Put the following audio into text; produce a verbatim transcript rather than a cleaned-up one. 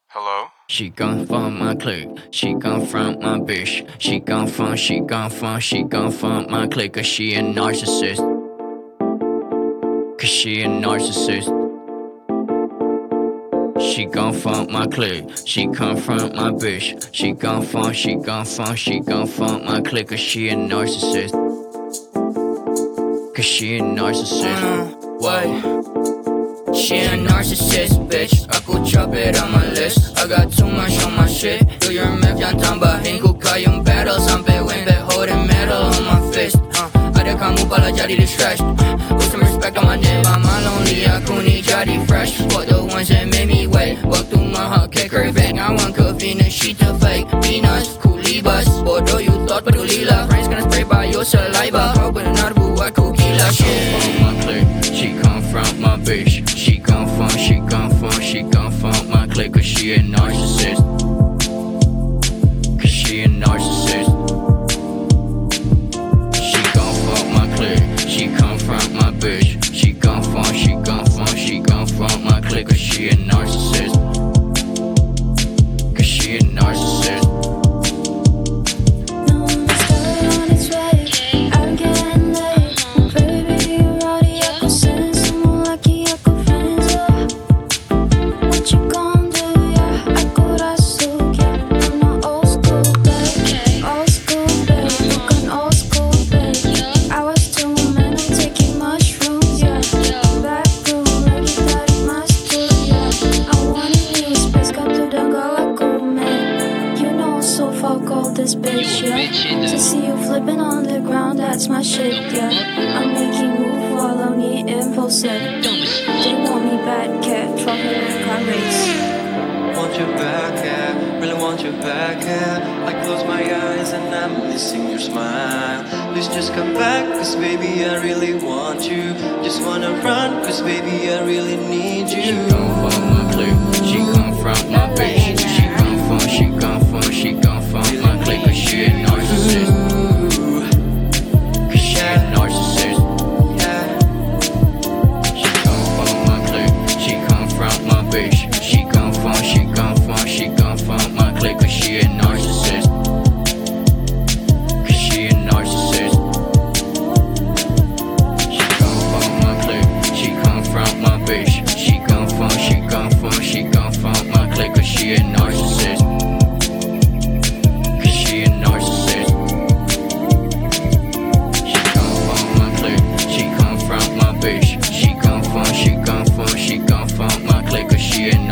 Hello? She gon' fuck my clique, she gon' front my bitch. She gon' fuck, she gon' fuck, she gon' fuck my clique. Cause she a narcissist. Cause she a narcissist. She gon' fuck my clique, she confront my bitch. She gon' fuck, she gon' fuck, she gon' fuck my clique. Cause she a narcissist. Cause she a narcissist. Uh, Whoa. She a narcissist, bitch. Aku drop it on my list. I got too much on my shit. Do your math, jangan tambahin. Ku kayung battle sampai win, bet holding metal on my fist. uh, Ada kamu pala jadi distressed. uh, Put some respect on my name. I'm lonely, aku ni jadi fresh. Fuck the ones that made me wait. Waktu mahal kayak kervek. Ngawan ke Venus, she the fake Venus, ku libas. Bodoh you thought pedulilah. Friends gonna spray by your saliva. Kau benar buat ku gila. She gon' fuck my clique, she confront my bitch. She gon' fuck, she gon' fuck, she gon' fuck my clique. Cause she a narcissist. Cause she a narcissist. She gon' fuck my clique, she confront my bitch. She gon' fuck, she gon' fuck, she gon' fuck my clique. Cause she a narcissist. Cause she a narcissist. This bitch, yeah. To see you flipping on the ground, that's my shit, yeah. I'm making move while I'm eating impulsive. They want me back, cat, trumpet and car race. Want you back, yeah. Really want you back, yeah. I close my eyes and I'm missing your smile. Please just come back, cause baby I really want you. Just wanna run, cause baby I really need you. She gon' fuck my clique, she confront my bitch. She gon' fuck, she gon' fuck, she gon' fuck my clique. Cause she a narcissist. Cause she a narcissist. She gon' fuck my clique, she confront my bitch. She gon' fuck, she gon' fuck, she gon' fuck my clique. Cause she a narcissist. Cause she a narcissist. She gon' fuck my clique, she confront my bitch. She gon' fuck, she gon' fuck, she gon' fuck my clique. Cause she a narcissist. Cause she a narcissist. She gon' fuck my clique, she confront my bitch. She gon' fuck, she gon' fuck, she gon' fuck my clique. Cause she a narcissist.